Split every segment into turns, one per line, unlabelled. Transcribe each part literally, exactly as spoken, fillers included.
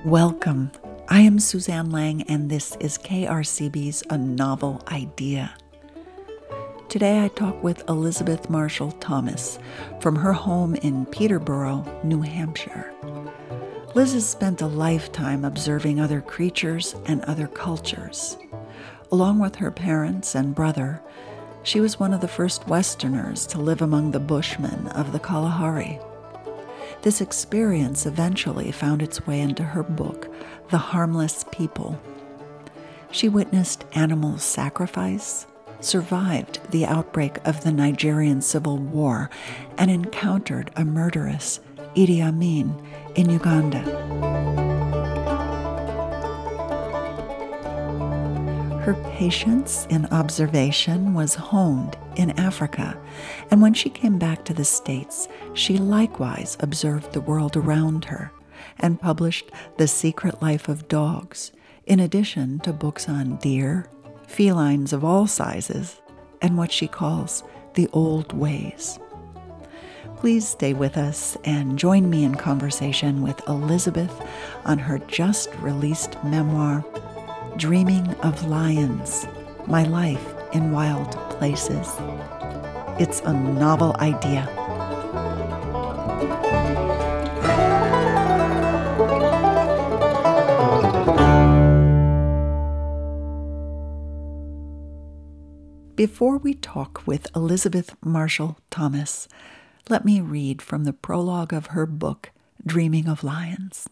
Welcome. I am Suzanne Lang, and this is K R C B's A Novel Idea. Today I talk with Elizabeth Marshall Thomas from her home in Peterborough, New Hampshire. Liz has spent a lifetime observing other creatures and other cultures. Along with her parents and brother, she was one of the first Westerners to live among the Bushmen of the Kalahari. This experience eventually found its way into her book, The Harmless People. She witnessed animal sacrifice, survived the outbreak of the Nigerian Civil War, and encountered a murderous Idi Amin in Uganda. Her patience in observation was honed in Africa, and when she came back to the States, she likewise observed the world around her and published The Secret Life of Dogs, in addition to books on deer, felines of all sizes, and what she calls the old ways. Please stay with us and join me in conversation with Elizabeth on her just-released memoir, Dreaming of Lions, My Life in Wild Places. It's a novel idea. Before we talk with Elizabeth Marshall Thomas, let me read from the prologue of her book, Dreaming of Lions.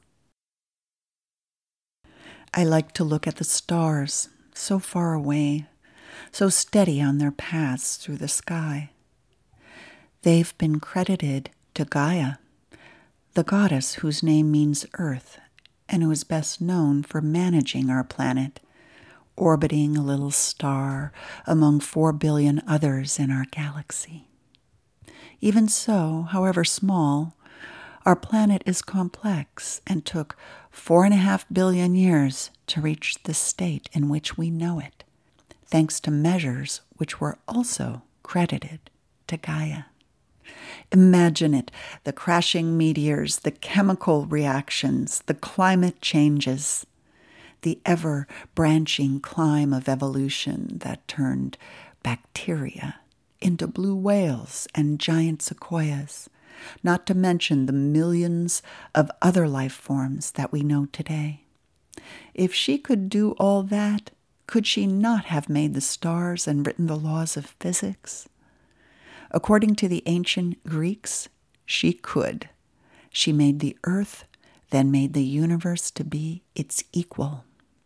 I like to look at the stars, so far away, so steady on their paths through the sky. They've been credited to Gaia, the goddess whose name means earth and who is best known for managing our planet, orbiting a little star among four billion others in our galaxy. Even so, however small, our planet is complex and took four and a half billion years to reach the state in which we know it, thanks to measures which were also credited to Gaia. Imagine it, the crashing meteors, the chemical reactions, the climate changes, the ever-branching climb of evolution that turned bacteria into blue whales and giant sequoias, not to mention the millions of other life forms that we know today. If she could do all that, could she not have made the stars and written the laws of physics? According to the ancient Greeks, she could. She made the earth, then made the universe to be its equal.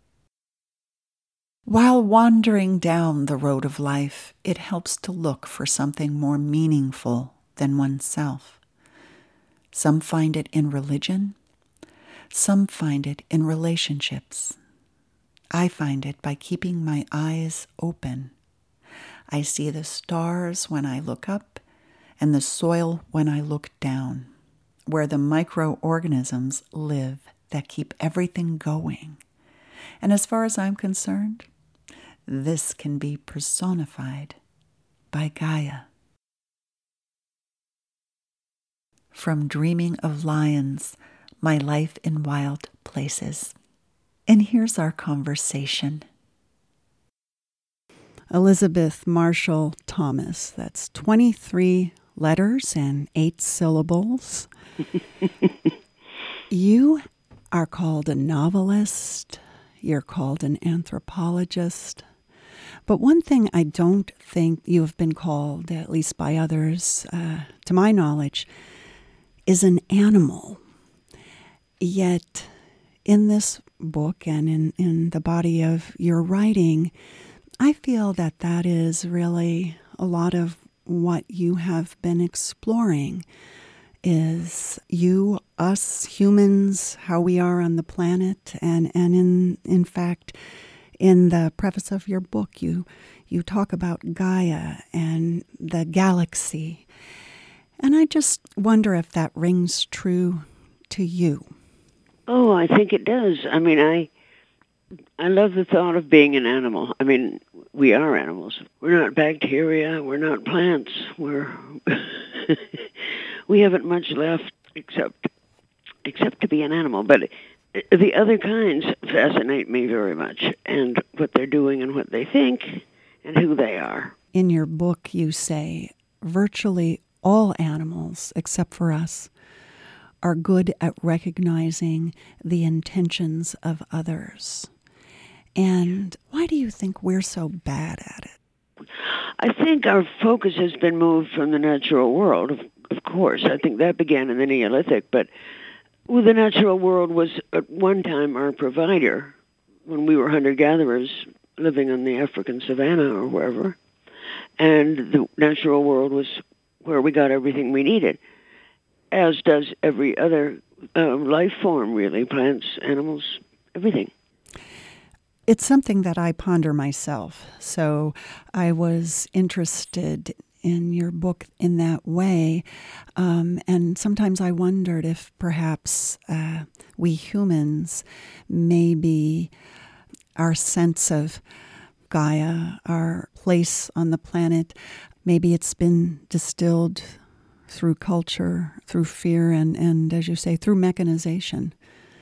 While wandering down the road of life, it helps to look for something more meaningful than oneself. Some find it in religion. Some find it in relationships. I find it by keeping my eyes open. I see the stars when I look up and the soil when I look down, where the microorganisms live that keep everything going. And as far as I'm concerned, this can be personified by Gaia. From Dreaming of Lions, My Life in Wild Places. And here's our conversation. Elizabeth Marshall Thomas, that's twenty-three letters and eight syllables. You are called a novelist, you're called an anthropologist, but one thing I don't think you have been called, at least by others, uh, to my knowledge, is an animal. Yet, in this book and in, in the body of your writing, I feel that that is really a lot of what you have been exploring, is you, us, humans, how we are on the planet, and, and in in fact, in the preface of your book, you you talk about Gaia and the galaxy. And I just wonder if that rings true to you.
Oh, I think it does. I mean, I I love the thought of being an animal. I mean, we are animals. We're not bacteria. We're not plants. We're we haven't much left except except to be an animal. But the other kinds fascinate me very much, and what they're doing and what they think and who they are.
In your book, you say virtually all animals, except for us, are good at recognizing the intentions of others. And why do you think we're so bad at it?
I think our focus has been moved from the natural world, of, of course. I think that began in the Neolithic, but well, the natural world was at one time our provider when we were hunter-gatherers living on the African savanna or wherever. And the natural world was where we got everything we needed, as does every other uh, life form, really, plants, animals, everything.
It's something that I ponder myself. So I was interested in your book in that way. Um, and sometimes I wondered if perhaps uh, we humans, maybe our sense of Gaia, our place on the planet, maybe it's been distilled through culture, through fear, and, and as you say, through mechanization.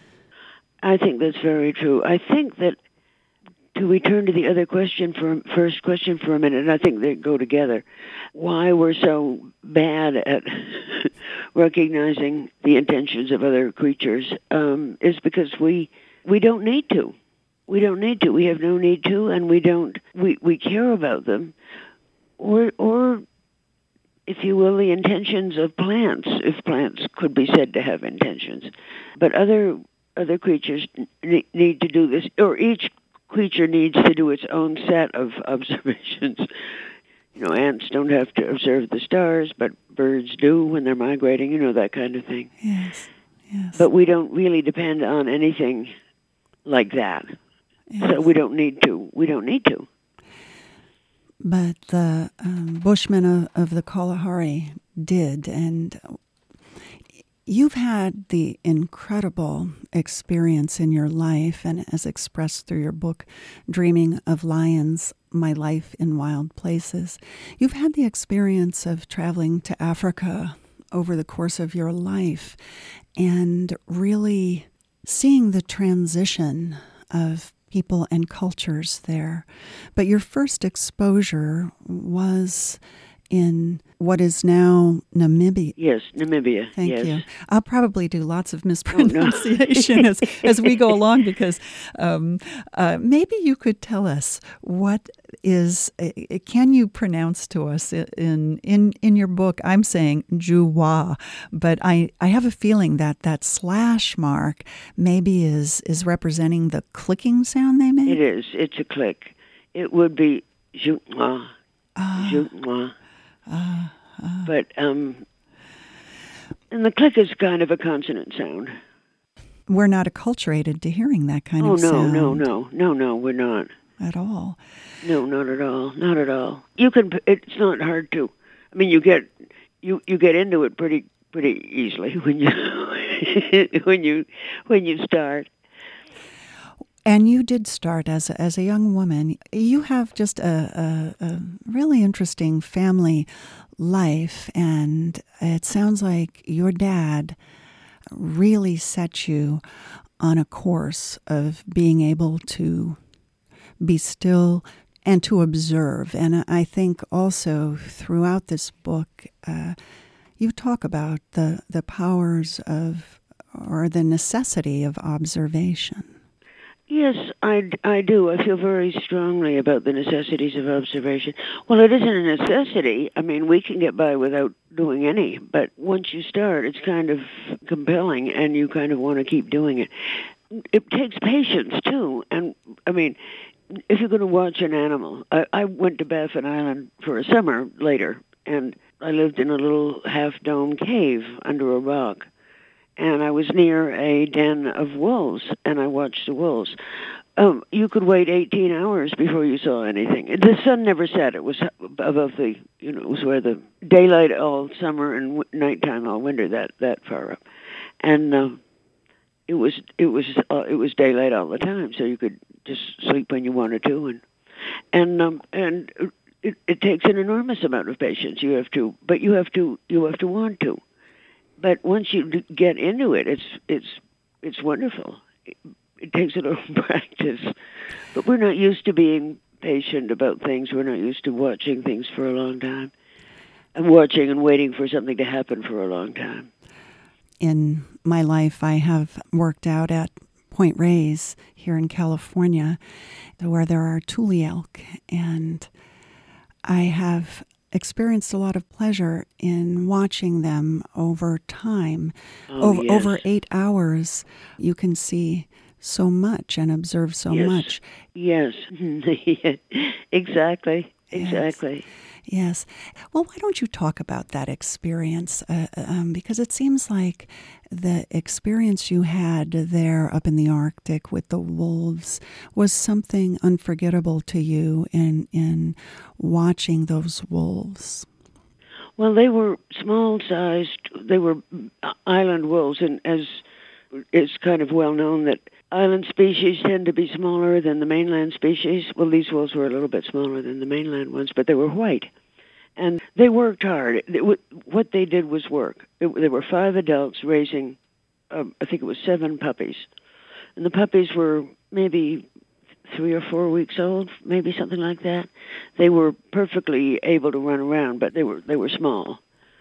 I think that's very true. I think that to return to the other question, for first question for a minute, and I think they go together, why we're so bad at recognizing the intentions of other creatures um, is because we we don't need to. We don't need to. We have no need to, and we don't. We, we care about them, or or if you will, the intentions of plants, if plants could be said to have intentions, but other other creatures need to do this, or each creature needs to do its own set of observations. You know, ants don't have to observe the stars, but birds do when they're migrating, you know, that kind of thing.
Yes, yes.
But we don't really depend on anything like that. Yes. So we don't need to. We don't need to.
But the um, Bushmen of, of the Kalahari did, and you've had the incredible experience in your life, and as expressed through your book, Dreaming of Lions, My Life in Wild Places. You've had the experience of traveling to Africa over the course of your life and really seeing the transition of people and cultures there. But your first exposure was in what is now Namibia.
Yes, Namibia.
Thank
yes.
you. I'll probably do lots of mispronunciation oh, no. as, as we go along because um, uh, maybe you could tell us what is, uh, can you pronounce to us in in, in your book, I'm saying Juwa, but I, I have a feeling that that slash mark maybe is, is representing the clicking sound they make?
It is. It's a click. It would be Juwa. Uh, Juwa.
Uh, uh,
but um, and the click is kind of a consonant sound.
We're not acculturated to hearing that kind
oh,
of
no,
sound.
Oh no, no, no, no, no, we're not
at all.
No, not at all, not at all. You can. It's not hard to. I mean, you get you, you get into it pretty pretty easily when you when you when you start.
And you did start as a, as a young woman. You have just a, a, a really interesting family life, and it sounds like your dad really set you on a course of being able to be still and to observe. And I think also throughout this book, uh, you talk about the, the powers of, or the necessity of observation.
Yes, I, I do. I feel very strongly about the necessities of observation. Well, it isn't a necessity. I mean, we can get by without doing any, but once you start, it's kind of compelling, and you kind of want to keep doing it. It takes patience, too. And, I mean, if you're going to watch an animal, I, I went to Baffin Island for a summer later, and I lived in a little half-dome cave under a rock. And I was near a den of wolves, and I watched the wolves. Um, you could wait eighteen hours before you saw anything. The sun never set. It was above the, you know, it was where the daylight all summer and w- nighttime all winter, that, that far up. And uh, it was it was uh, it was daylight all the time, so you could just sleep when you wanted to. And and um, and it, it takes an enormous amount of patience. You have to, but you have to you have to want to. But once you get into it, it's it's it's wonderful. it takes a little practice. But we're not used to being patient about things. We're not used to watching things for a long time. And watching and waiting for something to happen for a long time.
In my life, I have worked out at Point Reyes here in California, where there are tule elk, and I have experienced a lot of pleasure in watching them over time.
Oh,
over,
yes.
over eight hours, you can see so much and observe so
yes.
much.
Yes, exactly, exactly.
Yes. Yes. Well, why don't you talk about that experience? Uh, um, because it seems like the experience you had there up in the Arctic with the wolves was something unforgettable to you in in watching those wolves.
Well, they were small-sized. They were island wolves, and as it's kind of well known that island species tend to be smaller than the mainland species. Well, these wolves were a little bit smaller than the mainland ones, but they were white. And they worked hard. It, what they did was work. It, there were five adults raising, um, I think it was seven puppies. And the puppies were maybe three or four weeks old, maybe something like that. They were perfectly able to run around, but they were they were small.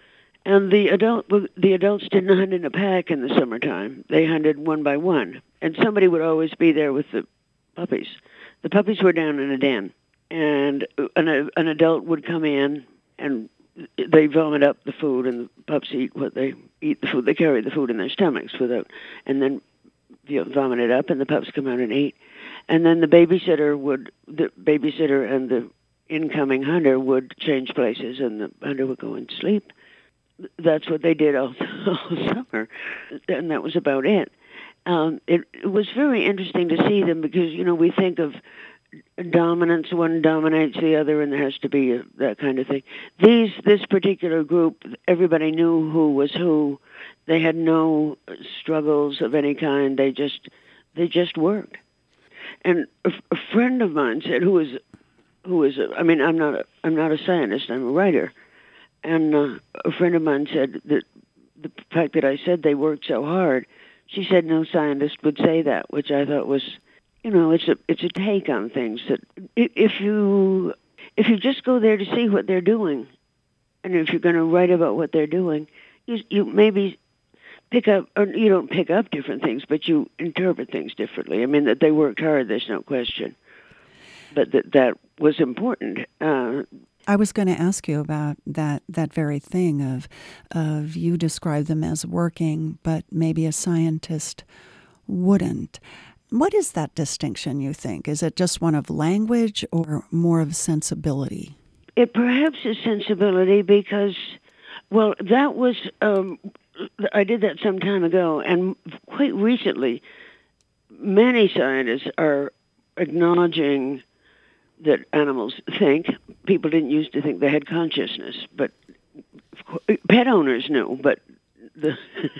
And the adult the adults didn't hunt in a pack in the summertime. They hunted one by one, and somebody would always be there with the puppies. The puppies were down in a den, and an an adult would come in, and they vomit up the food, and the pups eat what they eat the food. They carry the food in their stomachs without, and then you know, vomit it up, and the pups come out and eat. And then the babysitter would the babysitter and the incoming hunter would change places, and the hunter would go and sleep. That's what they did all, all summer, and that was about it. Um, it. It was very interesting to see them because, you know, we think of dominance, one dominates the other, and there has to be a, that kind of thing. These, this particular group, everybody knew who was who. They had no struggles of any kind. They just, they just worked. And a, a friend of mine said, who was, who was, a, I mean, I'm not, a, I'm not a scientist. I'm a writer. And uh, a friend of mine said that the fact that I said they worked so hard, she said no scientist would say that, which I thought was, you know, it's a it's a take on things that if you if you just go there to see what they're doing, and if you're going to write about what they're doing, you you maybe pick up, or you don't pick up different things, but you interpret things differently. I mean, that they worked hard, there's no question, but that that was important. Uh,
I was going to ask you about that that very thing of of you describe them as working, but maybe a scientist wouldn't. What is that distinction, you think? Is it just one of language or more of sensibility?
It perhaps is sensibility because, well, that was, um, I did that some time ago, and quite recently, many scientists are acknowledging that animals think. People didn't used to think they had consciousness, but pet owners knew, but the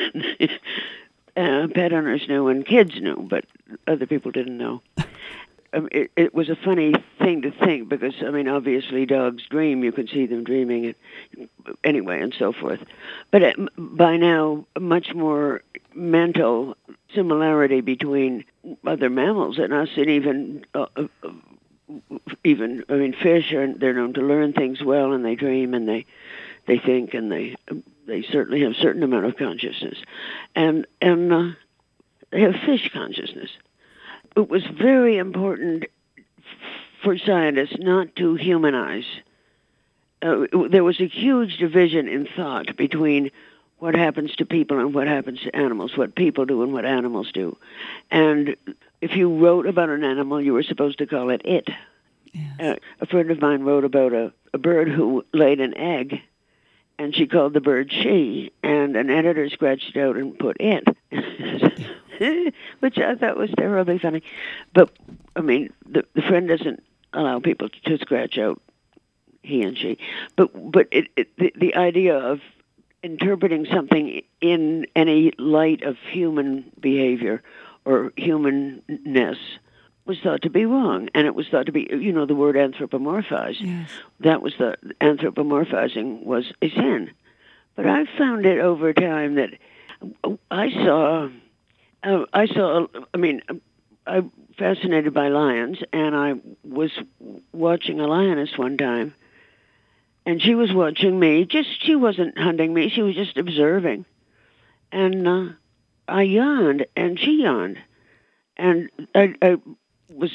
uh, pet owners knew and kids knew, but other people didn't know. Um, it, it was a funny thing to think because, I mean, obviously dogs dream. You can see them dreaming, and anyway, and so forth. But it, by now, much more mental similarity between other mammals and us, and even uh, uh, even I mean, fish are they're known to learn things well, and they dream, and they they think, and they they certainly have a certain amount of consciousness, and and uh, they have fish consciousness. It was very important for scientists not to humanize. Uh, there was a huge division in thought between what happens to people and what happens to animals, what people do and what animals do. And if you wrote about an animal, you were supposed to call it it.
Yes.
Uh, a friend of mine wrote about a, a bird who laid an egg, and she called the bird she, and an editor scratched it out and put it. Which I thought was terribly funny. But, I mean, the, the friend doesn't allow people to scratch out he and she. But but it, it, the, the idea of interpreting something in any light of human behavior or humanness was thought to be wrong. And it was thought to be, you know, the word anthropomorphize.
Yes.
That was the, anthropomorphizing was a sin. But I found it over time that I saw... Uh, I saw, I mean, I'm fascinated by lions, and I was watching a lioness one time, and she was watching me. Just, she wasn't hunting me, she was just observing. And uh, I yawned, and she yawned. And I, I was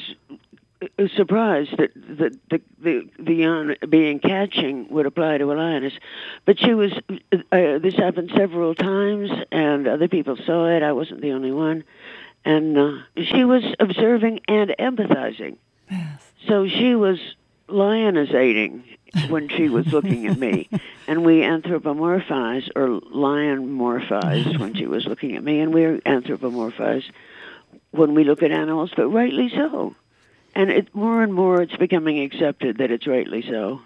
surprised that the, the, the, the yawn being catching would apply to a lioness. But she was, uh, this happened several times, and other people saw it. I wasn't the only one. And uh, she was observing and empathizing.
Yes.
So she was lionizing when she was looking at me. And we anthropomorphized, or lion-morphized when she was looking at me. And we anthropomorphize when we look at animals, but rightly so. And it, more and more it's becoming accepted that it's rightly so.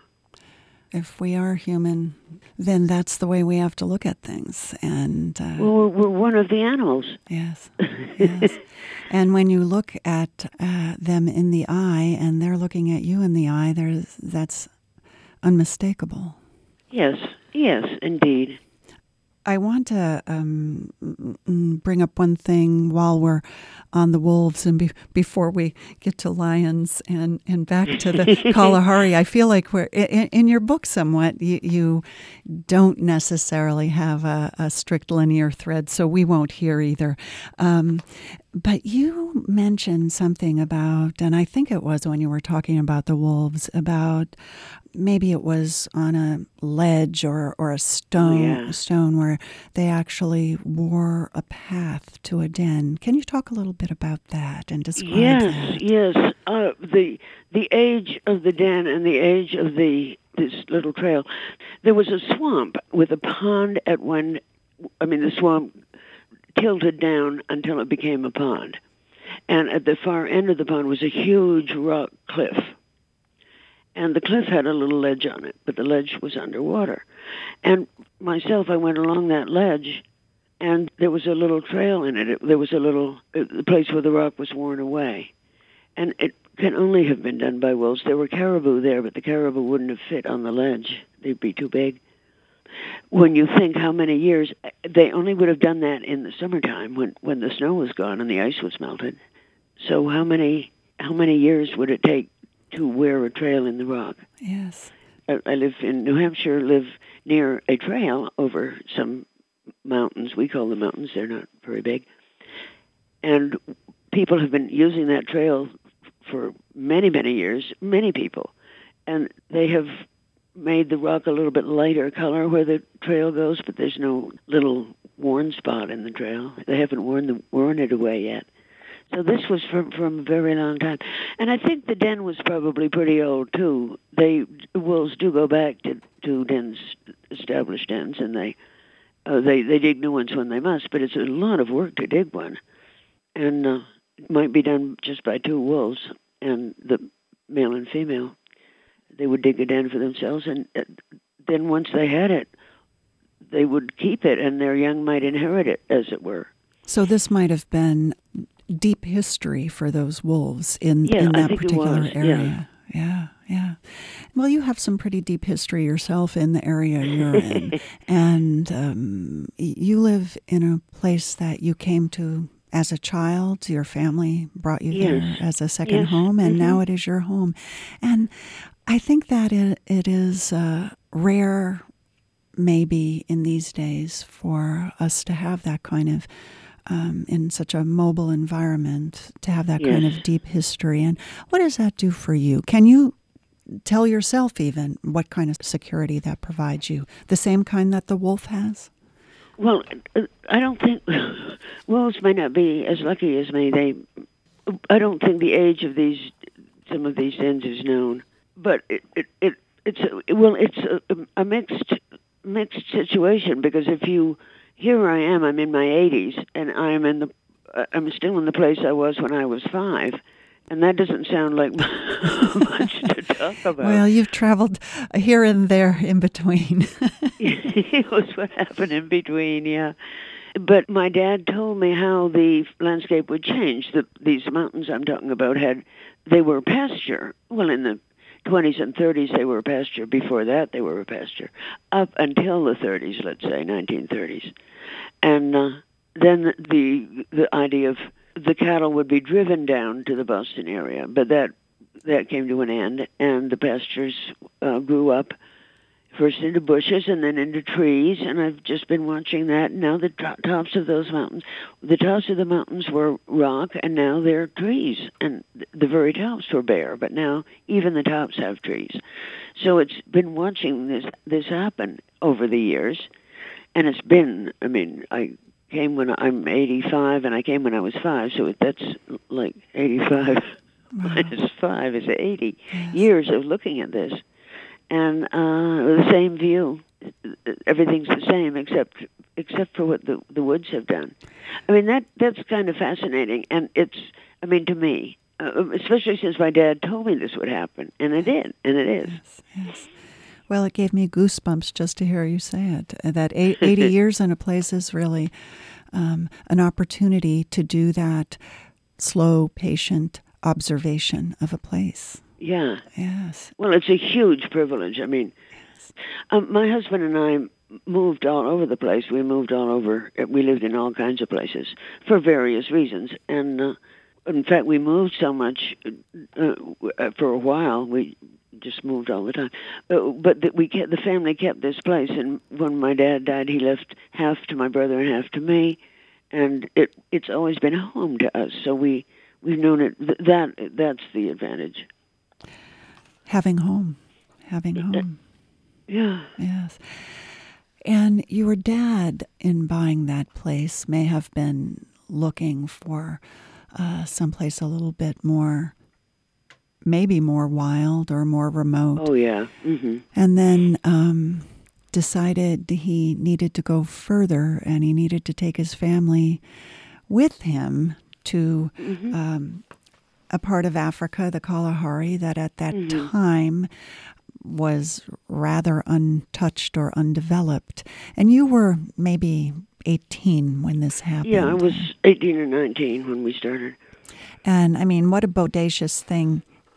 If we are human, then that's the way we have to look at things. And uh,
well, we're, we're one of the animals.
Yes, yes. And when you look at uh, them in the eye, and they're looking at you in the eye, there's that's unmistakable.
Yes, yes, indeed.
I want to um, bring up one thing while we're on the wolves and be, before we get to lions and, and back to the Kalahari. I feel like we're in, in your book somewhat. You, you don't necessarily have a, a strict linear thread, so we won't hear either. Um, but you mentioned something about, and I think it was when you were talking about the wolves, about maybe it was on a ledge or, or a stone,
oh, yeah.
stone where they actually wore a path to a den. Can you talk a little bit about that and describe
yes,
that?
Yes, yes. Uh, the the age of the den and the age of the this little trail. There was a swamp with a pond at one. I mean, the swamp tilted down until it became a pond, and at the far end of the pond was a huge rock cliff. And the cliff had a little ledge on it, but the ledge was underwater. And myself, I went along that ledge, and there was a little trail in it. it there was a little, the place where the rock was worn away. And it can only have been done by wolves. There were caribou there, but the caribou wouldn't have fit on the ledge. They'd be too big. When you think how many years, they only would have done that in the summertime when, when the snow was gone and the ice was melted. So how many how many years would it take to wear a trail in the rock?
Yes.
I, I live in New Hampshire, live near a trail over some mountains. We call them mountains. They're not very big. And people have been using that trail for many, many years, many people. And they have made the rock a little bit lighter color where the trail goes, but there's no little worn spot in the trail. They haven't worn, the, worn it away yet. So this was from, from a very long time. And I think the den was probably pretty old, too. They wolves do go back to, to dens, established dens, and they, uh, they they dig new ones when they must, but it's a lot of work to dig one. And uh, it might be done just by two wolves, and the male and female. They would dig a den for themselves, and uh, then once they had it, they would keep it, and their young might inherit it, as it were.
So this might have been deep history for those wolves in,
yeah,
in that
I think
particular
it was.
area. Yeah. yeah, yeah. Well, you have some pretty deep history yourself in the area you're in. And um, you live in a place that you came to as a child. Your family brought you
yes.
there as a second
yes.
home, and
mm-hmm.
now it is your home. And I think that it, it is uh, rare, maybe in these days, for us to have that kind of Um, in such a mobile environment, to have that
yes.
kind of deep history. And what does that do for you? Can you tell yourself even what kind of security that provides you? The same kind that the wolf has?
Well, I don't think wolves may not be as lucky as me. They, I don't think the age of these some of these dens is known. But it it, it it's a, well, it's a, a mixed mixed situation, because if you Here I am. I'm in my eighties, and I'm in the. I'm still in the place I was when I was five, and that doesn't sound like much to talk about.
Well, you've traveled here and there in between.
It was what happened in between, yeah. But my dad told me how the landscape would change. The, these mountains I'm talking about had, they were pasture. Well, in the twenties and thirties, they were pasture. Before that, they were pasture. Up until the thirties, let's say, nineteen thirties. And uh, then the the idea of the cattle would be driven down to the Boston area, but that that came to an end, and the pastures uh, grew up first into bushes and then into trees, and I've just been watching that. Now the to- tops of those mountains, the tops of the mountains were rock, and now they're trees, and th- the very tops were bare, but now even the tops have trees. So it's been watching this this happen over the years, and it's been, I mean, I came when I'm eighty-five, and I came when I was five, so that's like eighty-five wow. minus five is eighty yes. years of looking at this. And uh, the same view. Everything's the same except except for what the the woods have done. I mean, that that's kind of fascinating, and it's. I mean, to me, uh, especially since my dad told me this would happen, and it did, and it is.
Yes, yes. Well, it gave me goosebumps just to hear you say it. That eighty years in a place is really um, an opportunity to do that slow, patient observation of a place.
Yeah.
Yes.
Well, it's a huge privilege. I mean, yes. um, my husband and I moved all over the place. We moved all over. We lived in all kinds of places for various reasons. And uh, in fact, we moved so much uh, for a while. We just moved all the time. Uh, but the, we kept, the family kept this place. And when my dad died, he left half to my brother and half to me. And it it's always been home to us. So we, we've known it. That That's the advantage.
Having home, having home.
Yeah.
Yes. And your dad, in buying that place, may have been looking for uh, someplace a little bit more, maybe more wild or more remote.
Oh, yeah. Mm-hmm.
And then um, decided he needed to go further, and he needed to take his family with him to mm-hmm. um, a part of Africa, the Kalahari, that at that mm-hmm. time was rather untouched or undeveloped. And you were maybe eighteen when this happened.
Yeah, I was eighteen or nineteen when we started.
And, I mean, what a bodacious thing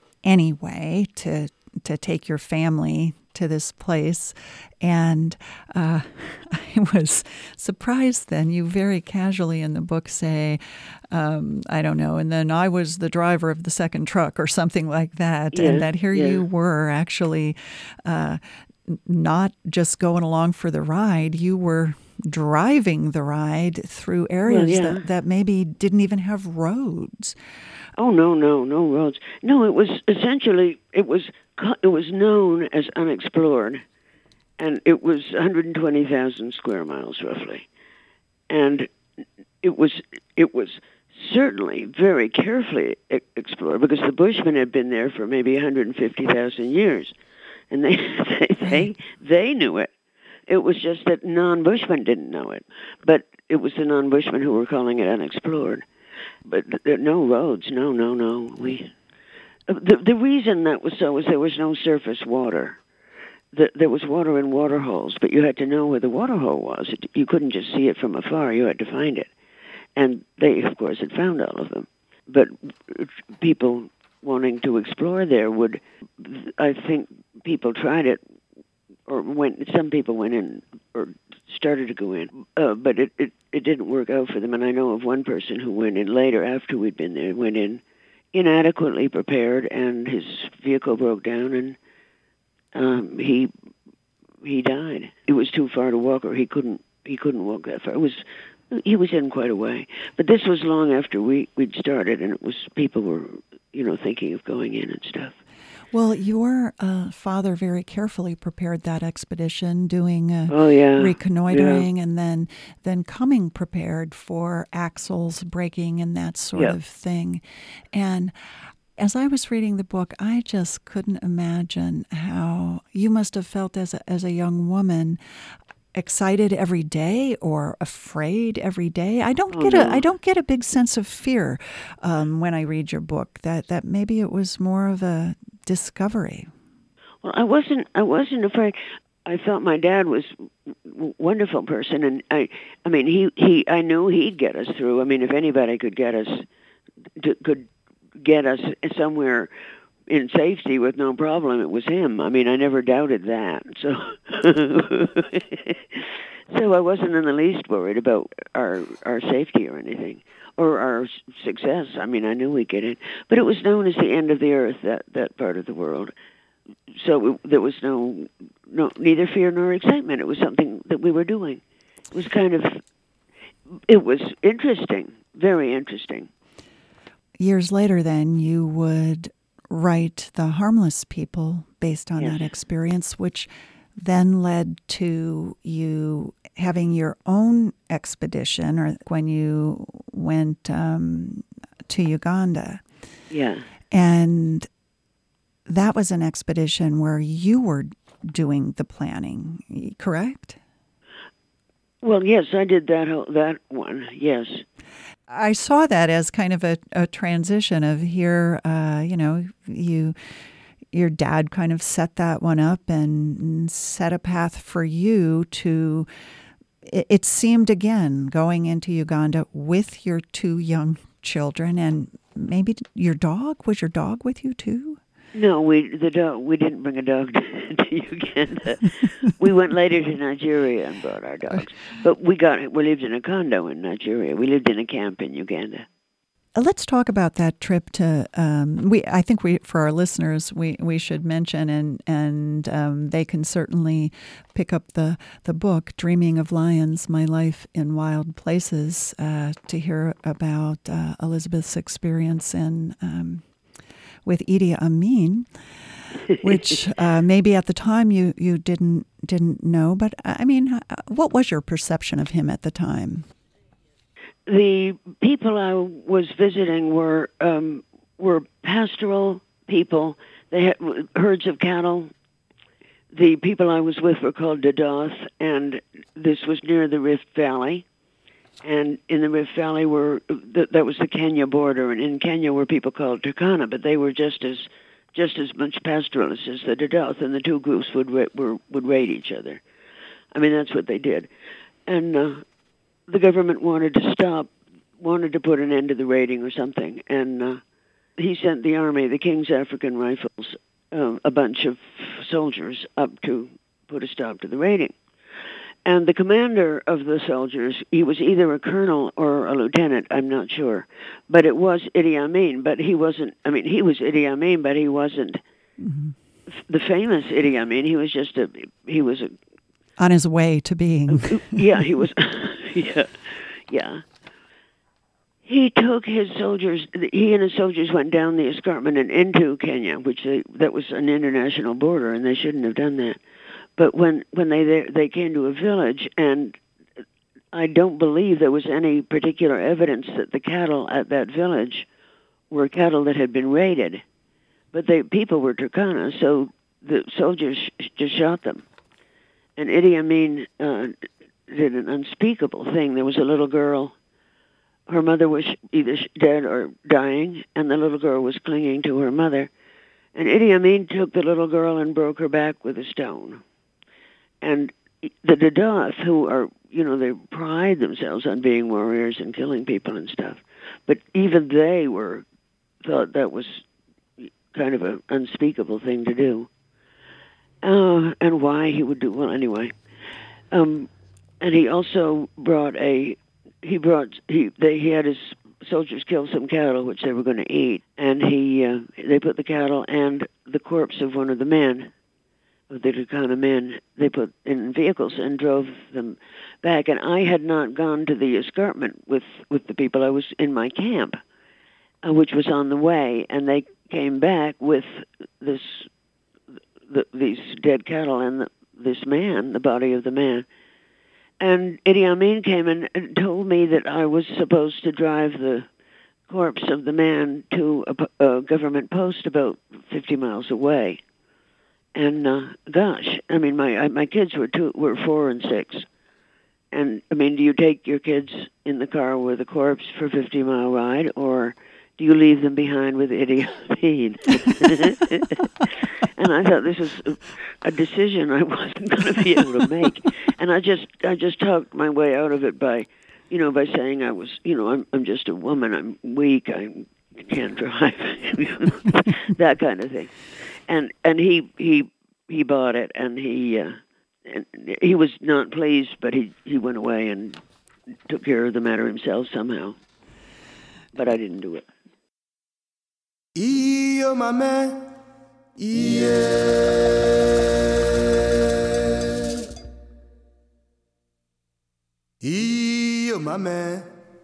anyway to to take your family to this place. And uh, I was surprised then. You very casually in the book say, um, I don't know, and then I was the driver of the second truck or something like that.
Yeah,
and that here
yeah.
you were actually uh, not just going along for the ride. You were driving the ride through areas
well, yeah.
that, that maybe didn't even have roads.
Oh, no, no, no roads. No, it was essentially, it was it was known as unexplored, and it was one hundred twenty thousand square miles, roughly. And it was it was certainly very carefully e- explored, because the Bushmen had been there for maybe one hundred fifty thousand years, and they they, they they knew it. It was just that non-Bushmen didn't know it, but it was the non-Bushmen who were calling it unexplored. But there no roads, no, no, no. We the the reason that was so was there was no surface water. The, there was water in water holes, but you had to know where the water hole was. It, you couldn't just see it from afar. You had to find it, and they, of course, had found all of them. But people wanting to explore there would, I think, people tried it, or went. Some people went in or started to go in, uh, but it, it, it didn't work out for them. And I know of one person who went in later, after we'd been there, went in inadequately prepared, and his vehicle broke down, and um, he he died. It was too far to walk, or he couldn't he couldn't walk that far. It was he was in quite a way. But this was long after we we'd started, and it was people were you know thinking of going in and stuff.
Well, your uh, father very carefully prepared that expedition, doing uh,
oh, yeah.
reconnoitering,
yeah.
and then then coming prepared for axles breaking and that sort
yep.
of thing. And as I was reading the book, I just couldn't imagine how you must have felt as a, as a young woman. Excited every day or afraid every day? I don't
oh,
get
no.
a I don't get a big sense of fear um, when I read your book. That that maybe it was more of a discovery.
Well, I wasn't. I wasn't afraid. I thought my dad was a wonderful person, and I. I mean, he, he. I knew he'd get us through. I mean, if anybody could get us, could get us somewhere in safety with no problem, it was him. I mean, I never doubted that. So, So I wasn't in the least worried about our our safety or anything, or our success. I mean, I knew we'd get in, but it was known as the end of the earth, that that part of the world. So it, there was no no neither fear nor excitement. It was something that we were doing. It was kind of it was interesting, very interesting.
Years later, then, you would write The Harmless People based on
Yes.
that experience, which then led to you having your own expedition, or when you went um, to Uganda.
Yeah.
And that was an expedition where you were doing the planning, correct?
Well, yes, I did that whole- that one. Yes.
I saw that as kind of a, a transition of here, uh, you know, you your dad kind of set that one up and set a path for you to, it, it seemed again, going into Uganda with your two young children and maybe your dog. Was your dog with you too?
No, we the dog. We didn't bring a dog to, to Uganda. We went later to Nigeria and brought our dogs. But we got we lived in a condo in Nigeria. We lived in a camp in Uganda.
Let's talk about that trip to. Um, we I think we for our listeners we, we should mention and and um, they can certainly pick up the the book Dreaming of Lions: My Life in Wild Places uh, to hear about uh, Elizabeth's experience in. Um, with Idi Amin, which uh, maybe at the time you, you didn't didn't know, but I mean, what was your perception of him at the time?
The people I was visiting were um, were pastoral people. They had herds of cattle. The people I was with were called Dadath, and this was near the Rift Valley. And in the Rift Valley were th- that was the Kenya border, and in Kenya were people called Turkana, but they were just as just as much pastoralists as the Dadath, and the two groups would ra- were, would raid each other. I mean, that's what they did, and uh, the government wanted to stop, wanted to put an end to the raiding or something, and uh, he sent the army, the King's African Rifles, uh, a bunch of soldiers up to put a stop to the raiding. And the commander of the soldiers, he was either a colonel or a lieutenant, I'm not sure. But it was Idi Amin, but he wasn't, I mean, he was Idi Amin, but he wasn't mm-hmm. the famous Idi Amin. He was just a, he was a...
On his way to being.
yeah, he was, yeah, yeah. He took his soldiers, he and his soldiers went down the escarpment and into Kenya, which they, that was an international border, and they shouldn't have done that. But when, when they they came to a village, and I don't believe there was any particular evidence that the cattle at that village were cattle that had been raided, but they people were Turkana, so the soldiers sh- just shot them. And Idi Amin uh, did an unspeakable thing. There was a little girl. Her mother was either dead or dying, and the little girl was clinging to her mother. And Idi Amin took the little girl and broke her back with a stone. And the Dadath, who are, you know, they pride themselves on being warriors and killing people and stuff, but even they were thought that was kind of an unspeakable thing to do. Uh, and why he would do well anyway. Um, and he also brought a he brought he they he had his soldiers kill some cattle which they were going to eat, and he uh, they put the cattle and the corpse of one of the men. The Turkana men, they put in vehicles and drove them back. And I had not gone to the escarpment with, with the people. I was in my camp, uh, which was on the way, and they came back with this the, these dead cattle and the, this man, the body of the man. And Idi Amin came in and told me that I was supposed to drive the corpse of the man to a, a government post about fifty miles away. And uh, gosh, I mean, my my kids were two, were four and six, and I mean, do you take your kids in the car with a corpse for a fifty mile ride, or do you leave them behind with Idi Amin? And I thought this was a, a decision I wasn't going to be able to make, and I just I just talked my way out of it by, you know, by saying I was, you know, I'm I'm just a woman, I'm weak, I can't drive, that kind of thing. And and he he he bought it, and he uh, and he was not pleased, but he, he went away and took care of the matter himself somehow. But I didn't do it.
Iyo mame, iye. Iyo mame,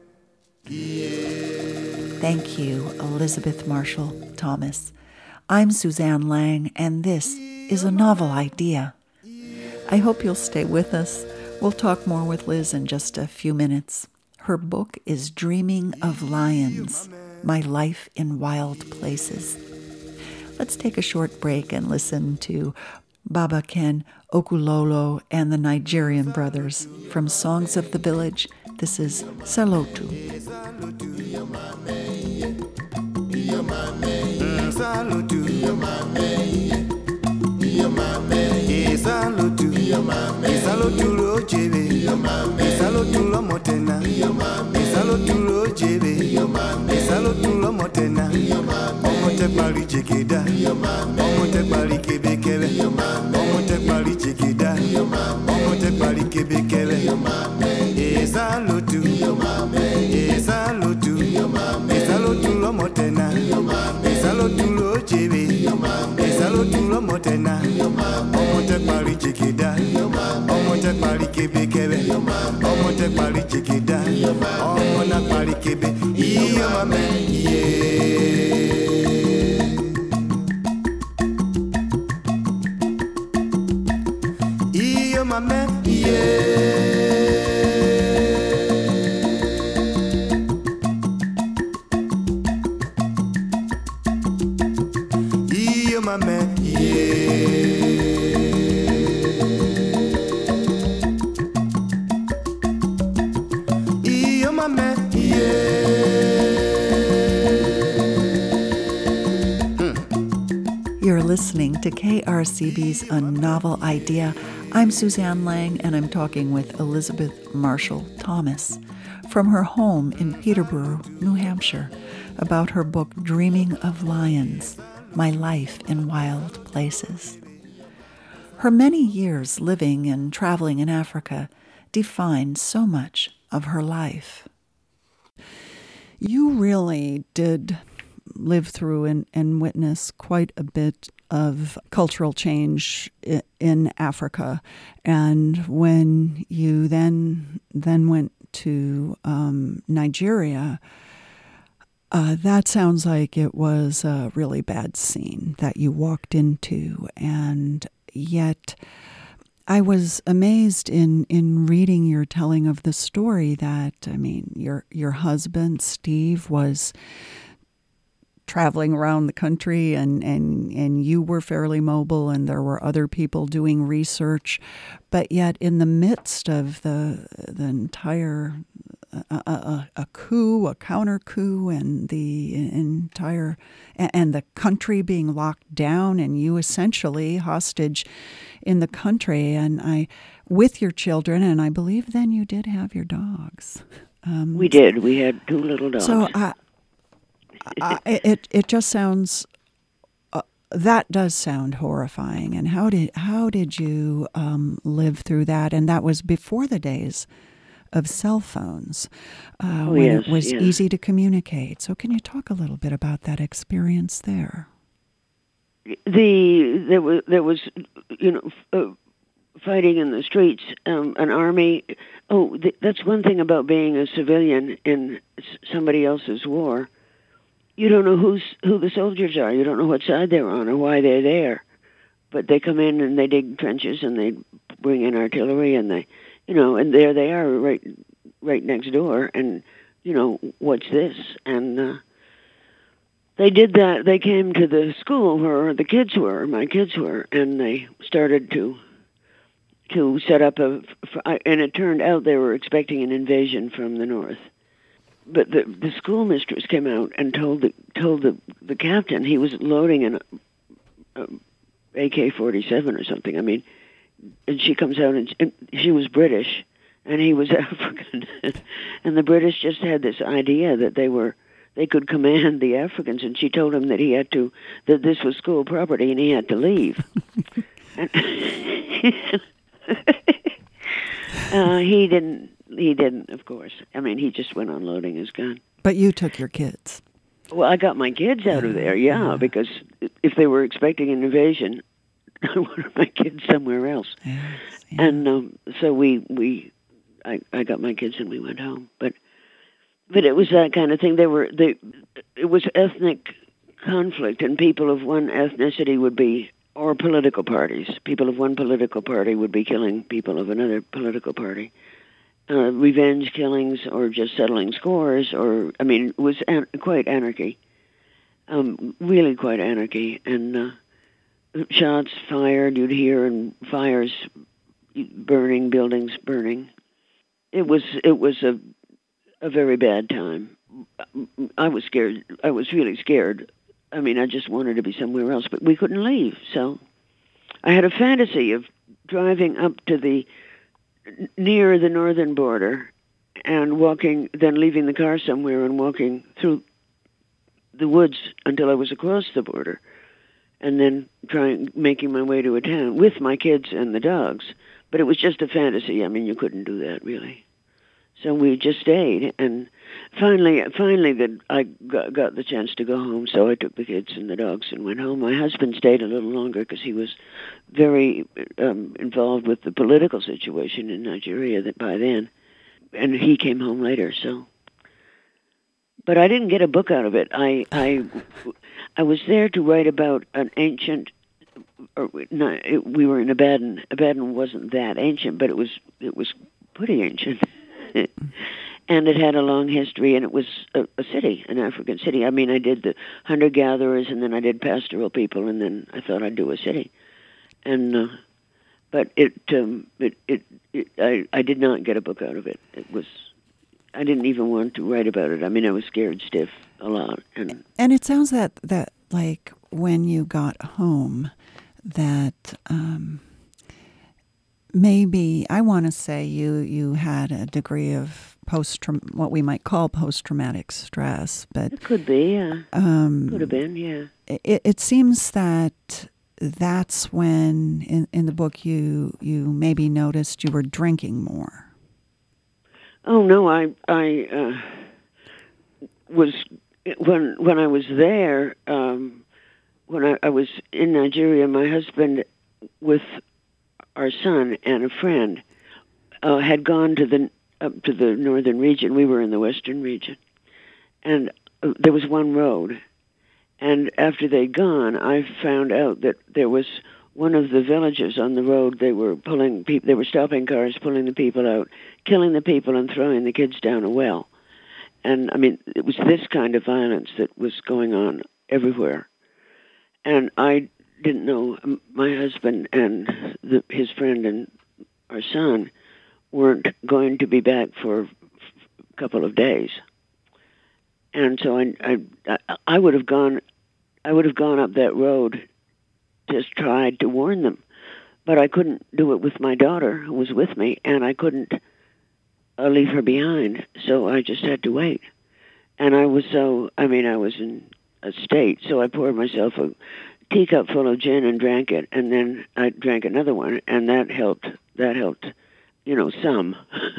iye.
Thank you, Elizabeth Marshall Thomas. I'm Suzanne Lang, and this is a novel idea. I hope you'll stay with us. We'll talk more with Liz in just a few minutes. Her book is Dreaming of Lions, My Life in Wild Places. Let's take a short break and listen to Baba Ken Okulolo and the Nigerian Brothers from Songs of the Village. This is Salotu.
Salutu, Salutu, Salutu Rojebe, Salutu Lomotena, Salutu Rojebe, Salutu Lomotena, Omote Pari Jigida, Omote Pari Kebekebe, Omote Pari Jigida, Omote Pari Kebekebe, Salutu, Salutu, Salutu Lomotena, Salutu Rojebe, Salutu Lomotena, Omote Pari Jigida, Omote Pari Kebekebe, Omote Pari Jigida, Omona Pari Kebe, Iyo Mame, yeah. Iyo Mame, yeah.
You're listening to K R C B's A Novel Idea. I'm Suzanne Lang, and I'm talking with Elizabeth Marshall Thomas from her home in Peterborough, New Hampshire, about her book Dreaming of Lions, My Life in Wild Places. Her many years living and traveling in Africa defined so much of her life. You really did live through and, and witness quite a bit of cultural change in, in Africa. And when you then then went to um, Nigeria, uh, that sounds like it was a really bad scene that you walked into. And yet I was amazed in, in reading your telling of the story that, I mean, your your husband, Steve, was traveling around the country, and, and, and you were fairly mobile, and there were other people doing research. But yet in the midst of the the entire a, a, a coup, a counter coup, and the entire and the country being locked down, and you essentially hostage in the country, and I with your children, and I believe then you did have your dogs.
Um, we did. We had two little dogs.
So I, I, it it just sounds uh, that does sound horrifying. And how did how did you um, live through that? And that was before the days of cell phones, uh,
oh,
when
yes,
it was
yes.
easy to communicate. So can you talk a little bit about that experience there?
The there was there was you know uh, fighting in the streets, um, an army. Oh, th- that's one thing about being a civilian in s- somebody else's war. You don't know who's who the soldiers are. You don't know what side they're on or why they're there. But they come in and they dig trenches and they bring in artillery and they, you know, and there they are right, right next door. And you know, what's this? And uh, they did that. They came to the school where the kids were, my kids were, and they started to to set up a. And it turned out they were expecting an invasion from the north. But the the schoolmistress came out and told the told the, the captain he was loading an A K forty-seven or something. I mean, and she comes out and, and she was British, and he was African, and the British just had this idea that they were they could command the Africans, and she told him that he had to that this was school property and he had to leave. and, uh, he didn't. He didn't, of course. I mean, he just went on loading his gun.
But you took your kids.
Well, I got my kids out of there, yeah, because if they were expecting an invasion, I wanted my kids somewhere else.
Yes, yeah.
And um, so we, we I, I got my kids and we went home. But but it was that kind of thing. They were they. It was ethnic conflict, and people of one ethnicity would be, or political parties. People of one political party would be killing people of another political party. Uh, revenge killings or just settling scores, or, I mean, it was an- quite anarchy. Um, really quite anarchy. And uh, shots fired, you'd hear, and fires burning, buildings burning. It was it was a a very bad time. I was scared. I was really scared. I mean, I just wanted to be somewhere else, but we couldn't leave. So I had a fantasy of driving up to the near the northern border and walking, then leaving the car somewhere and walking through the woods until I was across the border, and then trying, making my way to a town with my kids and the dogs. But it was just a fantasy. I mean, you couldn't do that, really. So we just stayed, and finally, finally, that I got, got the chance to go home. So I took the kids and the dogs and went home. My husband stayed a little longer because he was very um, involved with the political situation in Nigeria that by then, and he came home later. So, but I didn't get a book out of it. I I, I was there to write about an ancient. Or not, it, we were in Abadan. Abadan wasn't that ancient, but it was it was pretty ancient. And it had a long history, and it was a, a city, an African city. I mean, I did the hunter-gatherers, and then I did pastoral people, and then I thought I'd do a city. And uh, but it, um, it, it, it, I, I did not get a book out of it. It was, I didn't even want to write about it. I mean, I was scared stiff a lot. And
and it sounds that that like when you got home, that. Um, Maybe, I want to say you, you had a degree of post what we might call post-traumatic stress, but
it could be, yeah.
Um,
could have been, yeah.
It, it seems that that's when, in, in the book, you you maybe noticed you were drinking more.
Oh no, I I uh, was when when I was there. Um, when I, I was in Nigeria, my husband with our son and a friend uh, had gone to the up to the northern region. We were in the western region, and uh, there was one road. And after they'd gone, I found out that there was one of the villages on the road. They were pulling people. They were stopping cars, pulling the people out, killing the people, and throwing the kids down a well. And I mean, it was this kind of violence that was going on everywhere. And I didn't know. My husband and the, his friend and our son weren't going to be back for a couple of days, and so I, I, I would have gone, I would have gone up that road, just tried to warn them, but I couldn't do it with my daughter who was with me, and I couldn't uh, leave her behind, so I just had to wait. And I was so, I mean, I was in a state, so I poured myself a teacup full of gin and drank it, and then I drank another one, and that helped. That helped, you know, some.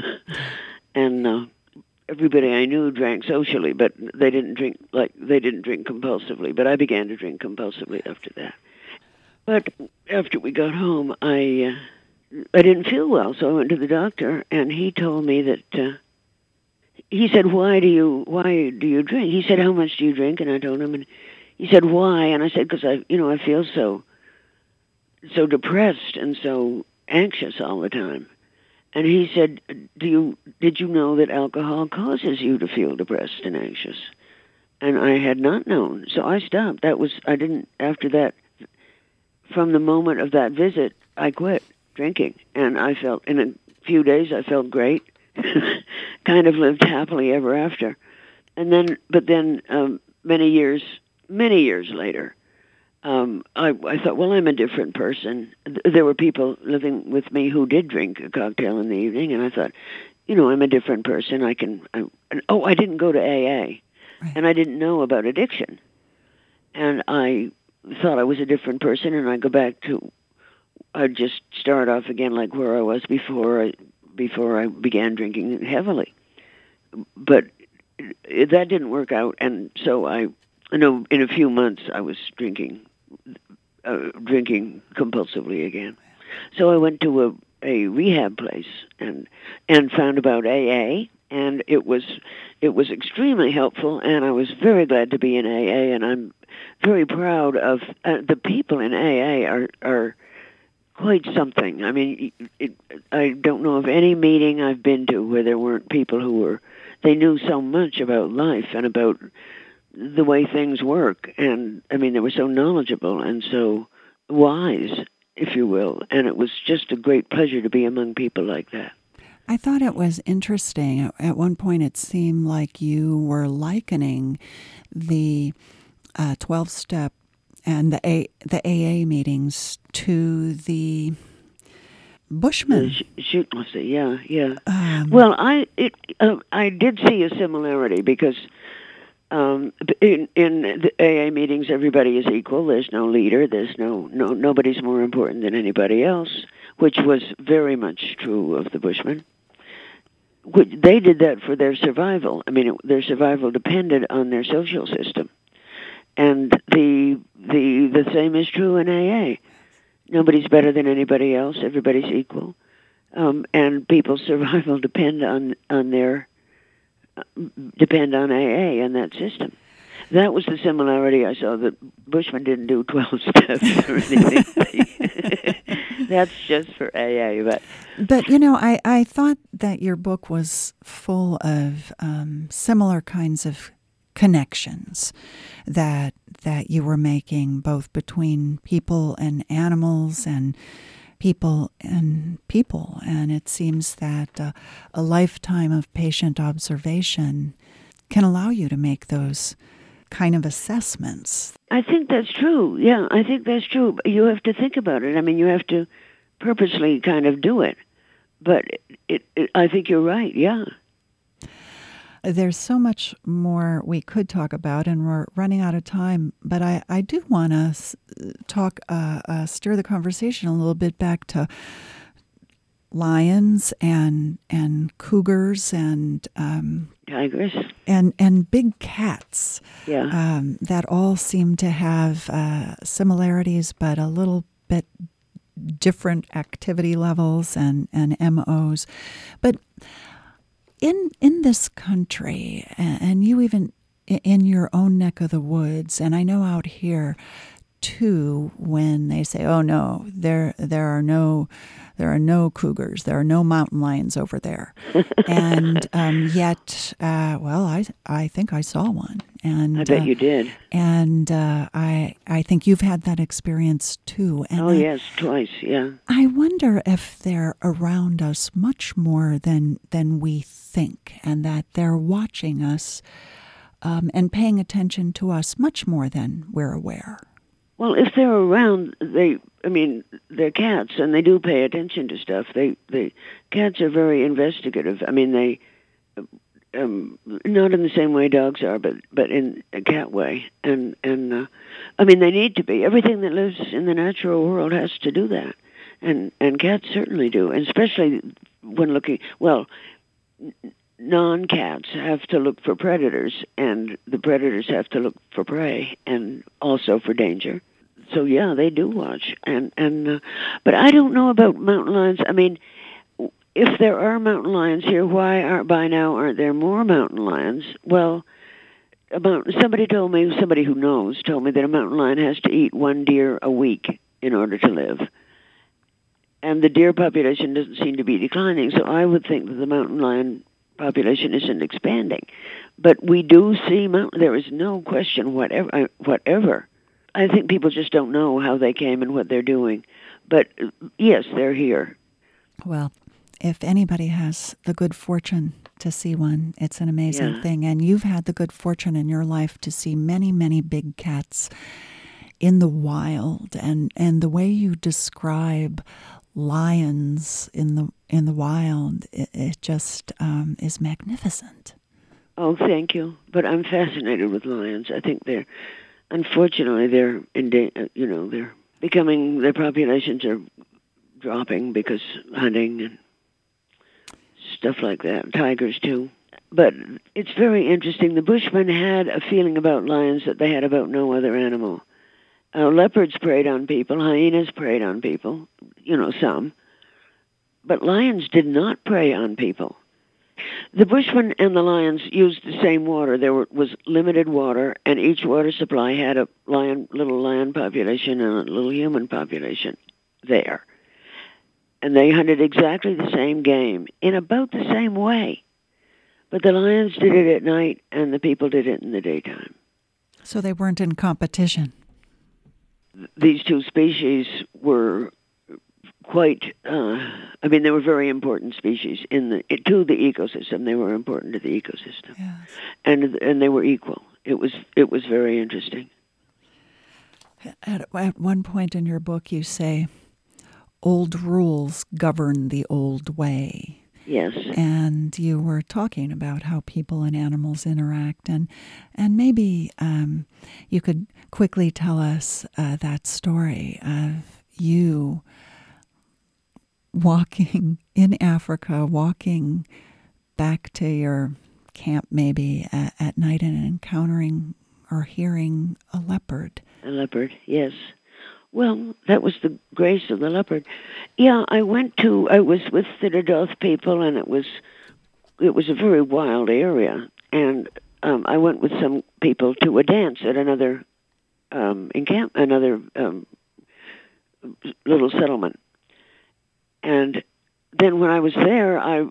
and uh, everybody I knew drank socially, but they didn't drink like they didn't drink compulsively. But I began to drink compulsively after that. But after we got home, I uh, I didn't feel well, so I went to the doctor, and he told me that. Uh, he said, "Why do you why do you drink?" He said, "How much do you drink?" And I told him, and he said, "Why?" And I said, "Because I, you know, I feel so, so depressed and so anxious all the time." And he said, "Do you did you know that alcohol causes you to feel depressed and anxious?" And I had not known, so I stopped. That was I didn't after that. From the moment of that visit, I quit drinking, and I felt in a few days I felt great, kind of lived happily ever after. And then, but then um, many years. Many years later, um, I, I thought, well, I'm a different person. There were people living with me who did drink a cocktail in the evening, and I thought, you know, I'm a different person. I can. I, and, oh, I didn't go to A A, right. And I didn't know about addiction, and I thought I was a different person. And I go back to I'd just start off again like where I was before I, before I began drinking heavily. But it, that didn't work out, and so I, you know, in a few months I was drinking, uh, drinking compulsively again. So I went to a, a rehab place and and found about A A, and it was it was extremely helpful, and I was very glad to be in A A, and I'm very proud of uh, the people in A A are are quite something. I mean, it, I don't know of any meeting I've been to where there weren't people who were, they knew so much about life and about the way things work. And, I mean, they were so knowledgeable and so wise, if you will. And it was just a great pleasure to be among people like that.
I thought it was interesting. At one point, it seemed like you were likening the uh, twelve-step and the A, the A A meetings to the Bushman.
The sh- sh- yeah, yeah.
Um,
well, I it uh, I did see a similarity because um, in in the A A meetings, everybody is equal. There's no leader. There's no no nobody's more important than anybody else, which was very much true of the Bushmen. They did that for their survival. I mean, it, their survival depended on their social system. And the the the same is true in A A. Nobody's better than anybody else. Everybody's equal, um, and people's survival depend on on their uh, depend on A A and that system. That was the similarity I saw. That Bushmen didn't do twelve steps or anything. That's just for A A. But
but you know, I I thought that your book was full of um, similar kinds of connections that that you were making, both between people and animals and people and people. And it seems that uh, a lifetime of patient observation can allow you to make those kind of assessments.
I think that's true. Yeah, I think that's true. You have to think about it. I mean, you have to purposely kind of do it. But it, it, it, I think you're right, yeah.
There's so much more we could talk about, and we're running out of time. But I, I do want to talk, uh, uh, steer the conversation a little bit back to lions and and cougars and um,
tigers
and and big cats.
Yeah,
um, that all seem to have uh, similarities, but a little bit different activity levels and and M Os. But In in this country, and you even in your own neck of the woods, and I know out here too, when they say, "Oh no, there there are no there are no cougars, there are no mountain lions over there," and um, yet, uh, well, I I think I saw one, and
I bet
uh,
you did,
and uh, I I think you've had that experience too. And
oh
I,
yes, twice, yeah.
I wonder if they're around us much more than than we think, and that they're watching us um, and paying attention to us much more than we're aware.
Well, if they're around, they, I mean, they're cats, and they do pay attention to stuff. They, they, cats are very investigative. I mean, they, um, not in the same way dogs are, but, but in a cat way. And, and, uh, I mean, they need to be. Everything that lives in the natural world has to do that. And, and cats certainly do, and especially when looking, well, non-cats have to look for predators, and the predators have to look for prey, and also for danger. So yeah, they do watch, and and uh, but I don't know about mountain lions. I mean, if there are mountain lions here, why aren't by now aren't there more mountain lions? Well, about somebody told me, somebody who knows told me that a mountain lion has to eat one deer a week in order to live. And the deer population doesn't seem to be declining, so I would think that the mountain lion population isn't expanding. But we do see mountain. There is no question whatever. Whatever. I think people just don't know how they came and what they're doing. But yes, they're here.
Well, if anybody has the good fortune to see one, it's an amazing
yeah.
thing. And you've had the good fortune in your life to see many, many big cats in the wild. And, and the way you describe lions in the in the wild, it, it just um, is magnificent.
Oh, thank you. But I'm fascinated with lions. I think they're, unfortunately, they're in da- you know, they're becoming, their populations are dropping because hunting and stuff like that. Tigers, too. But it's very interesting. The Bushmen had a feeling about lions that they had about no other animal. Uh, leopards preyed on people. Hyenas preyed on people. You know, some. But lions did not prey on people. The Bushmen and the lions used the same water. There were, was limited water, and each water supply had a lion, little lion population and a little human population there. And they hunted exactly the same game in about the same way. But the lions did it at night, and the people did it in the daytime.
So they weren't in competition.
These two species were quite, uh, I mean, they were very important species in the to the ecosystem. They were important to the ecosystem,
Yes.
and and they were equal. It was it was very interesting.
At, at one point in your book, you say, "Old rules govern the old way."
Yes.
And you were talking about how people and animals interact, and and maybe um, you could quickly tell us uh, that story of you walking in Africa, walking back to your camp maybe at, at night and encountering or hearing a leopard.
A leopard, yes. Well, that was the grace of the leopard. Yeah, I went to, I was with the Dadoth people, and it was, it was a very wild area. And um, I went with some people to a dance at another um, encamp, another um, little settlement. And then when I was there, I,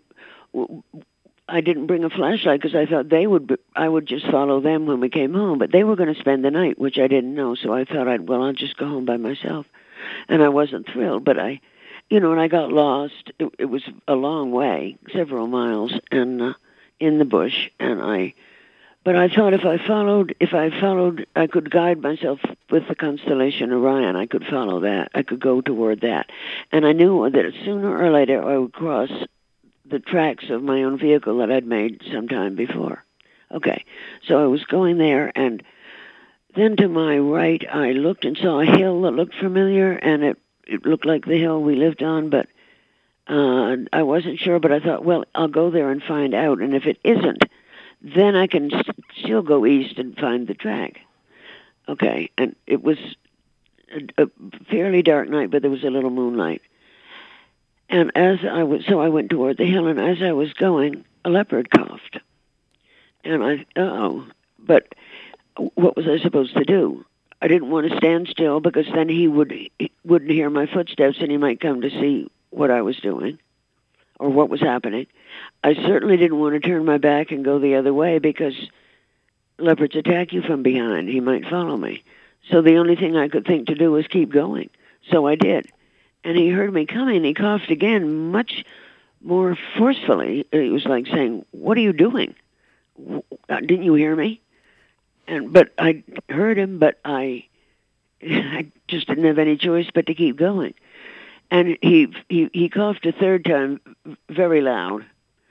I didn't bring a flashlight because I thought they would. Be, I would just follow them when we came home. But they were going to spend the night, which I didn't know. So I thought, I'd well, I'll just go home by myself. And I wasn't thrilled. But I, you know, and I got lost. It, it was a long way, several miles, and uh, in the bush. And I, but I thought if I followed, if I followed, I could guide myself with the constellation Orion. I could follow that. I could go toward that. And I knew that sooner or later I would cross the tracks of my own vehicle that I'd made some time before. Okay, so I was going there, and then to my right, I looked and saw a hill that looked familiar, and it, it looked like the hill we lived on, but uh, I wasn't sure, but I thought, well, I'll go there and find out, and if it isn't, then I can still go east and find the track. Okay, and it was a, a fairly dark night, but there was a little moonlight. And as I was, so I went toward the hill, and as I was going, a leopard coughed. And I, uh-oh, but what was I supposed to do? I didn't want to stand still because then he would he wouldn't hear my footsteps, and he might come to see what I was doing or what was happening. I certainly didn't want to turn my back and go the other way because leopards attack you from behind. He might follow me. So the only thing I could think to do was keep going. So I did. And he heard me coming. He coughed again, much more forcefully. It was like saying, "What are you doing? Didn't you hear me?" And but I heard him, but I, I just didn't have any choice but to keep going. And he he he coughed a third time, very loud.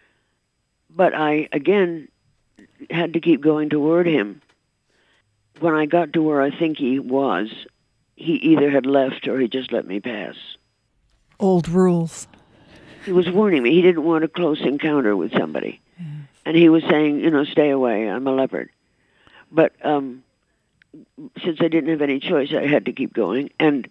But I again had to keep going toward him. When I got to where I think he was, he either had left or he just let me pass.
Old rules.
He was warning me. He didn't want a close encounter with somebody. Yes. And he was saying, you know, stay away, I'm a leopard. But um, since I didn't have any choice, I had to keep going. And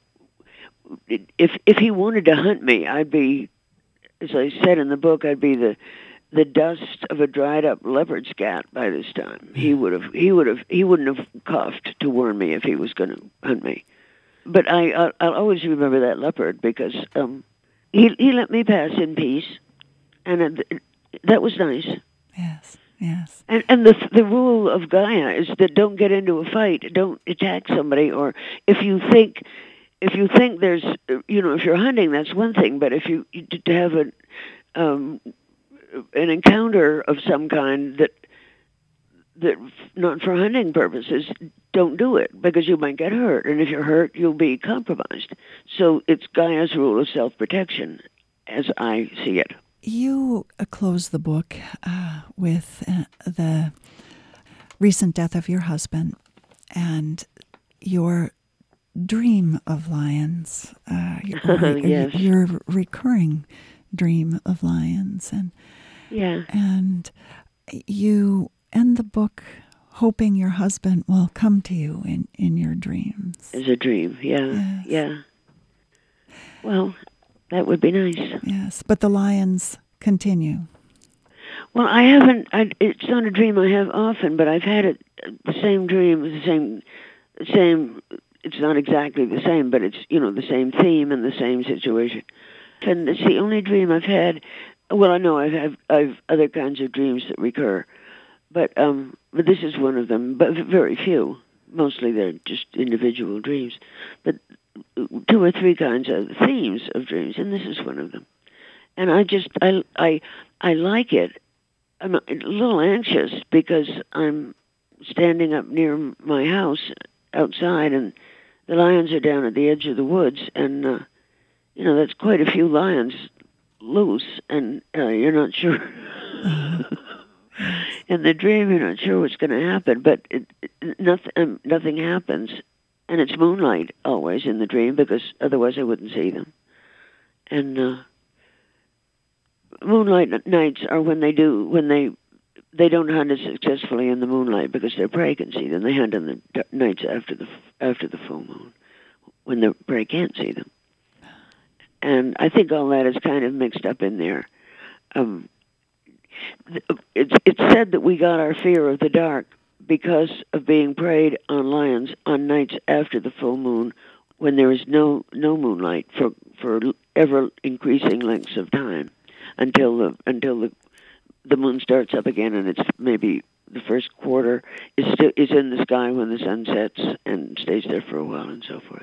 if if he wanted to hunt me, I'd be, as I said in the book, I'd be the the dust of a dried up leopard scat by this time. He would have he would have he wouldn't have coughed to warn me if he was going to hunt me. But I I'll, I'll always remember that leopard because um, he he let me pass in peace, and it, that was nice.
Yes, yes.
And and the the rule of Gaia is that don't get into a fight, don't attack somebody, or if you think if you think there's you know if you're hunting, that's one thing, but if you to have a um, an encounter of some kind that that not for hunting purposes, don't do it because you might get hurt, and if you're hurt, you'll be compromised. So it's Gaia's rule of self-protection, as I see it.
You uh, close the book uh, with uh, the recent death of your husband, and your dream of lions, uh, your,
Yes.
your recurring dream of lions, and
Yeah.
and you end the book hoping your husband will come to you in, in your dreams.
As a dream, yeah,
Yes.
yeah. Well, that would be nice.
Yes, but the lions continue.
Well, I haven't. I, it's not a dream I have often, but I've had it. The same dream, the same, same. It's not exactly the same, but it's you know the same theme and the same situation. And it's the only dream I've had. Well, I know I've have I've other kinds of dreams that recur, but um, but this is one of them. But very few. Mostly they're just individual dreams, but two or three kinds of themes of dreams, and this is one of them. And I just I I I like it. I'm a little anxious because I'm standing up near my house outside, and the lions are down at the edge of the woods, and uh, you know that's quite a few lions loose, and uh, you're not sure. In the dream, you're not sure what's going to happen, but it, it, nothing um, nothing happens, and it's moonlight always in the dream because otherwise I wouldn't see them. And uh, moonlight nights are when they do when they they don't hunt as successfully in the moonlight because their prey can see them. They hunt in the d- nights after the after the full moon when the prey can't see them. And I think all that is kind of mixed up in there. Um, it's it's said that we got our fear of the dark because of being preyed on lions on nights after the full moon when there is no no moonlight for for ever increasing lengths of time until the until the the moon starts up again, and it's maybe the first quarter is still, is in the sky when the sun sets and stays there for a while and so forth.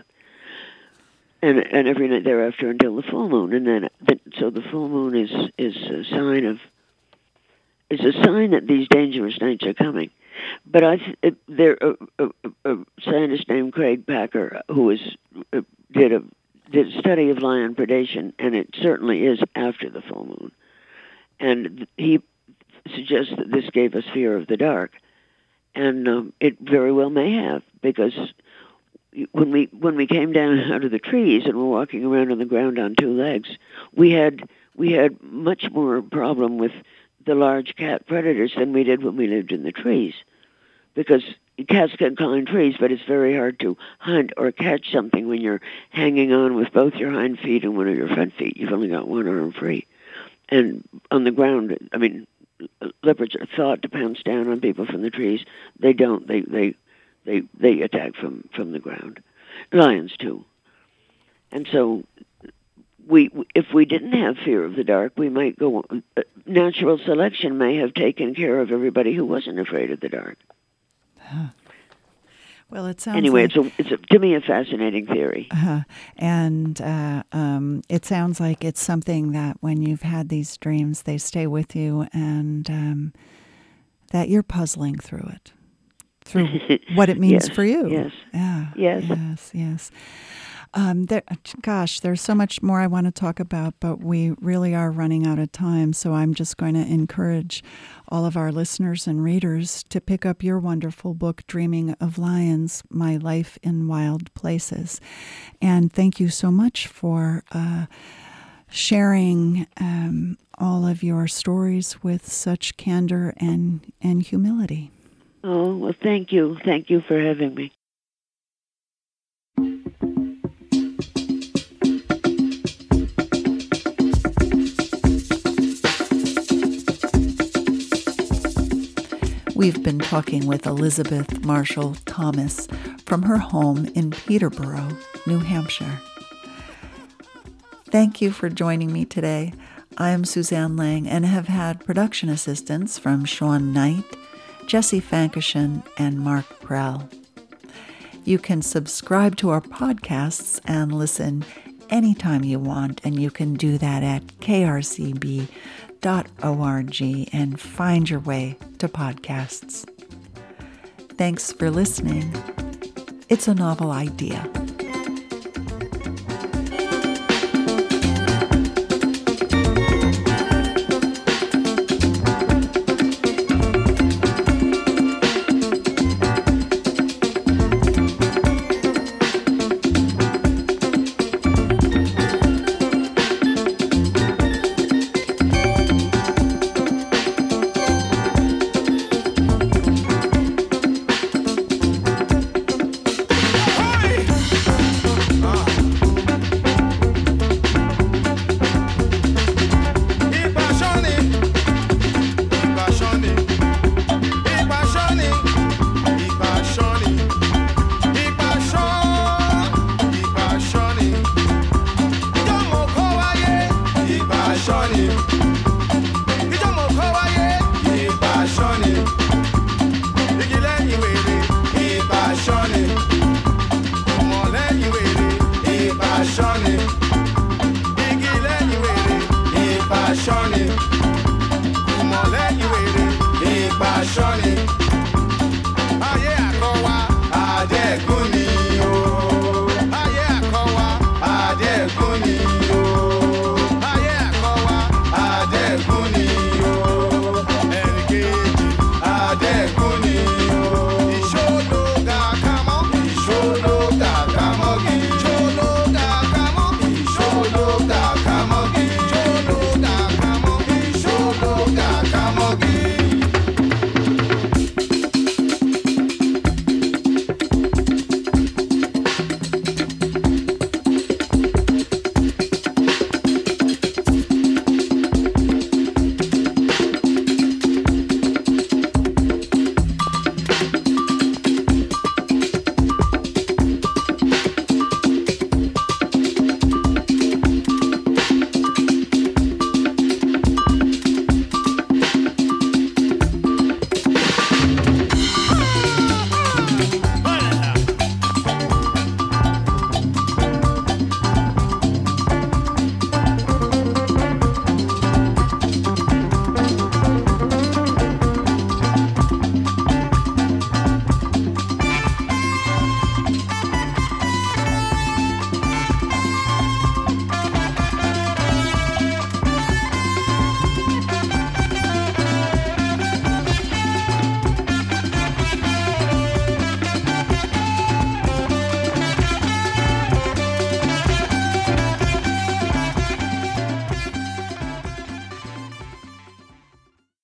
And and every night thereafter until the full moon, and then, then so the full moon is is a sign of is a sign that these dangerous nights are coming. But I th- there a, a, a scientist named Craig Packer who was uh, did a did a study of lion predation, and it certainly is after the full moon. And he suggests that this gave us fear of the dark, and um, it very well may have, because when we when we came down out of the trees and were walking around on the ground on two legs, we had we had much more problem with the large cat predators than we did when we lived in the trees, because cats can climb trees, but it's very hard to hunt or catch something when you're hanging on with both your hind feet and one of your front feet. You've only got one arm free. And on the ground, I mean, leopards are thought to pounce down on people from the trees. They don't. They they they they attack from, from the ground. Lions too. And so, we if we didn't have fear of the dark, we might go. Uh, natural selection may have taken care of everybody who wasn't afraid of the dark.
Huh. Well, it sounds
anyway.
like,
It's a, it's a, to me a fascinating theory.
Uh, and uh, um, it sounds like it's something that when you've had these dreams, they stay with you, and um, that you're puzzling through it, through what it means
yes,
for you.
Yes.
Yeah.
Yes.
Yes. Yes. Um, there, gosh, there's so much more I want to talk about, but we really are running out of time. So I'm just going to encourage all of our listeners and readers to pick up your wonderful book, Dreaming of Lions, My Life in Wild Places. And thank you so much for uh, sharing um, all of your stories with such candor and, and humility.
Oh, well, thank you. Thank you for having me.
We've been talking with Elizabeth Marshall Thomas from her home in Peterborough, New Hampshire. Thank you for joining me today. I am Suzanne Lang and have had production assistance from Sean Knight, Jesse Fankishin, and Mark Prell. You can subscribe to our podcasts and listen anytime you want, and you can do that at k r c b dot org and find your way to podcasts. Thanks for listening. It's a novel idea.
Kamogi.